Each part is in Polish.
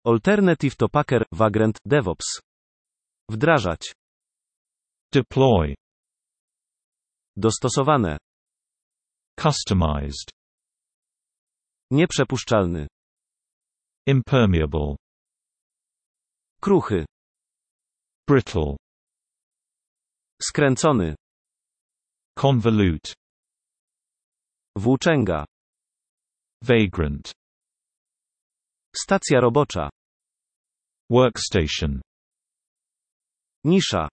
Alternative to Packer, Vagrant, DevOps. Wdrażać. Deploy. Dostosowane. Customized. Nieprzepuszczalny. Impermeable. Kruchy. Brittle. Skręcony. Convolute. Włóczęga. Vagrant. Stacja robocza. Workstation. Nisza.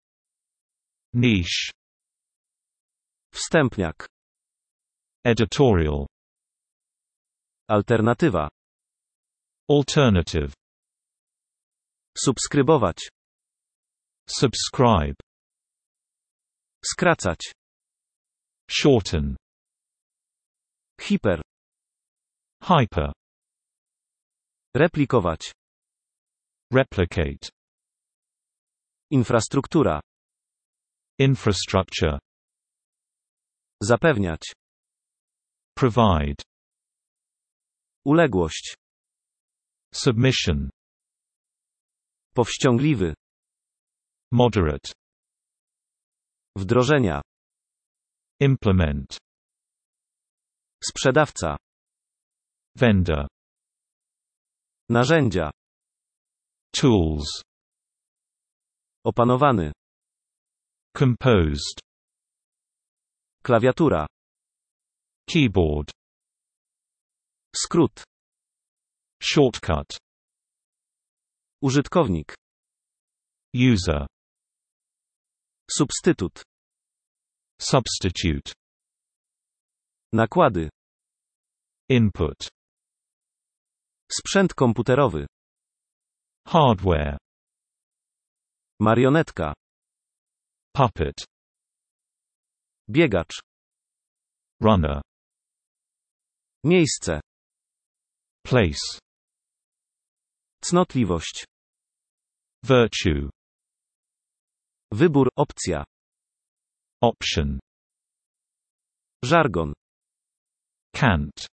Niche. Wstępniak. Editorial. Alternatywa. Alternative. Subskrybować. Subscribe. Skracać. Shorten. Hiper. Hyper. Replikować. Replicate. Infrastruktura. Infrastructure. Zapewniać. Provide. Uległość. Submission. Powściągliwy. Moderate. Wdrożenia. Implement. Sprzedawca. Vendor. Narzędzia. Tools. Opanowany. Composed. Klawiatura. Keyboard. Skrót. Shortcut. Użytkownik. User. Substytut. Substitute. Nakłady. Input. Sprzęt komputerowy. Hardware. Marionetka. Puppet. Biegacz. Runner. Miejsce. Place. Cnotliwość. Virtue. Wybór, opcja. Option. Żargon. Cant.